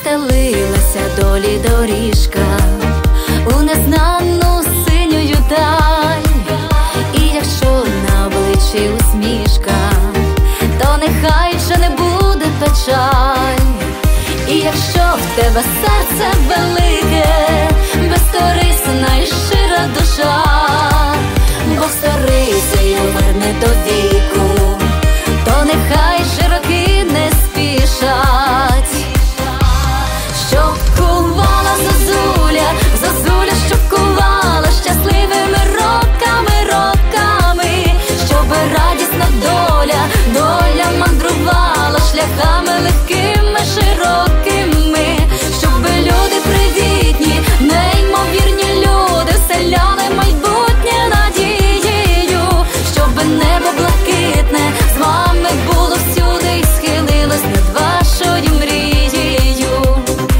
стелилася долі доріжка у незнану синю даль. І якщо на обличчі усмішка, то нехай вже не буде печаль. І якщо в тебе серце велике, безкорисна і щира душа, Бог сторицею верне до віку, то нехай широки не спішать. Щоб кувала зозуля, зозуля, щоб кувала щасливими роками, роками, щоб радісна доля, доля мандрувала шляхами легкими, широкими, щоб люди привітні, неймовірні люди, селяни майбутнє надією, щоб небо блакитне з вами було всюди і схилилось над вашою мрією.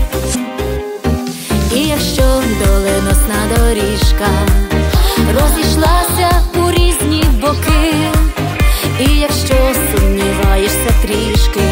І якщо доленосна доріжка розійшлася у різні боки, і якщо сумніваєшся трішки,